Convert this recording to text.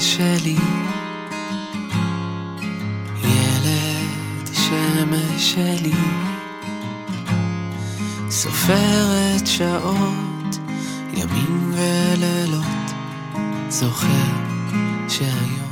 שלי, ילד שמש שלי, סופרת שעות, ימים ולילות, זוכר שהיום